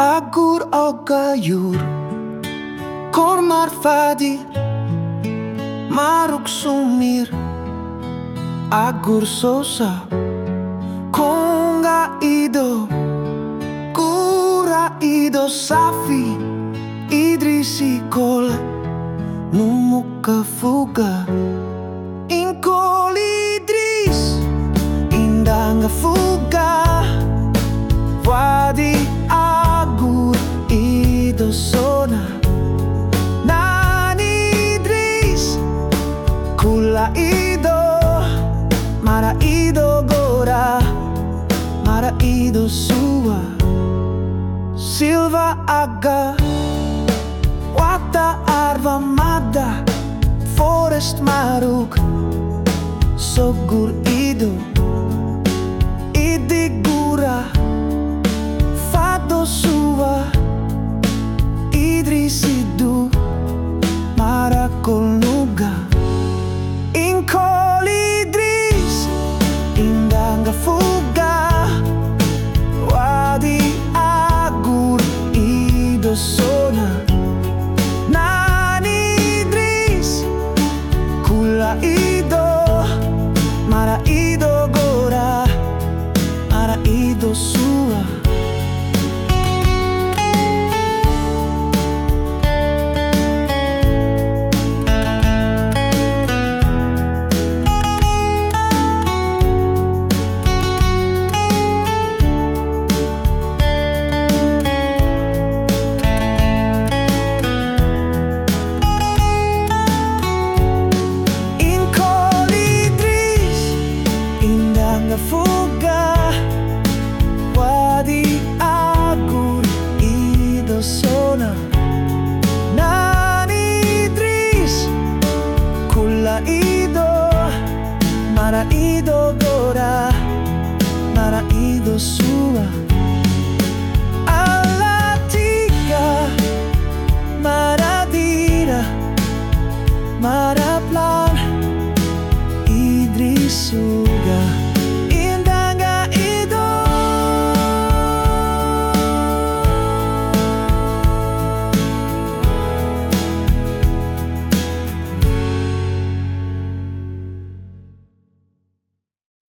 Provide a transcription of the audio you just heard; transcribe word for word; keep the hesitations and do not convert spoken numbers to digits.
Agur o gayur Kormar fadi Maruk sumir Agur sosa Konga ido Kura ido safi Idrisi kol Numuka fuga Inkol Idris Indanga fuga Wadi agur ido sona Nani Idris Kula ido Mara ido gora Mara ido sua Silva aga Wata arva mada Forest maruk Sogur ido Idigura Fado sua Idris idu Marakol nuga Inkol Idris Indanga fuga Wadi agur ido sona Nani Idris Kula ido Mara ido gora Mara ido sua fuga Wadi agur ido sona Nani Idris Kula ido Mara ido gora Mara ido sua